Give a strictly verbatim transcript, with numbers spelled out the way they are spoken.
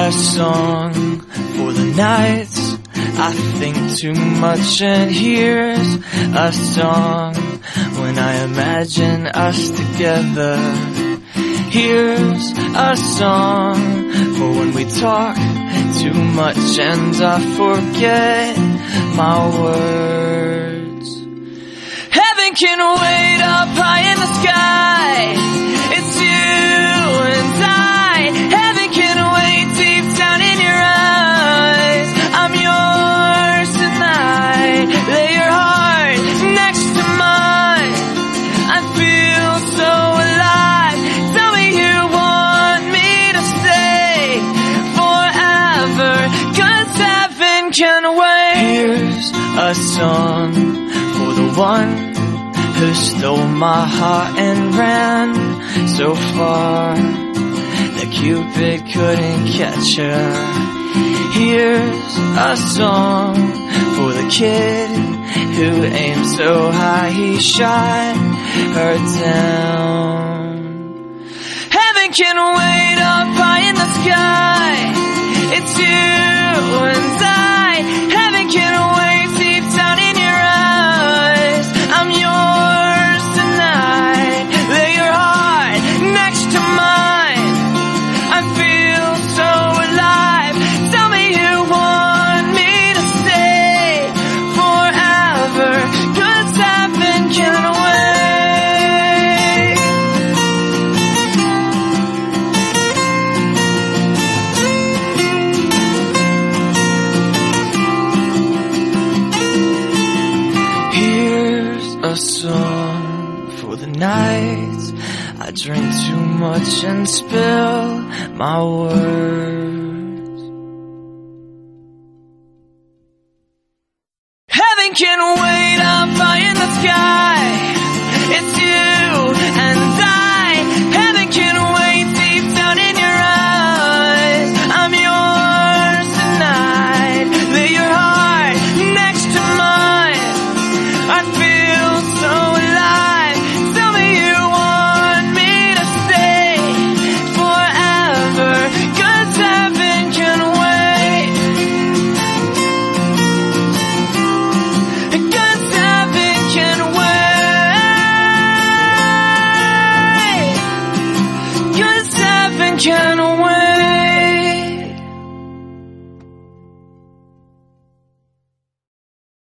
a song for the nights I think too much, and here's a song when I imagine us together. Here's a song for when we talk too much and I forget my words. Heaven can wait up high in the sky. It's you and I. Heaven can wait deep down in your eyes. I'm yours tonight. Lay your heart next to mine. I feel so alive. Tell me you want me to stay forever, 'cause heaven can wait. Here's a song for the one who stole my heart and ran so far that Cupid couldn't catch her. Here's a song for the kid who aimed so high he shot her down. Heaven can wait up high in the sky. It's you and I. Heaven can wait deep down in your eyes. I'm yours tonight. Lay your heart next to mine. I feel so alive. Tell me you want me to stay forever, 'cause heaven can wait. Here's a song for the nights I drink too much and spill my words. Heaven can wait up high in the sky. It's you and I. Heaven can wait deep down in your eyes. I'm yours tonight. Lay your heart next to mine. I feel so alive. Tell me you want me to stay forever, 'cause heaven can wait. 'Cause heaven can wait. 'Cause heaven can wait.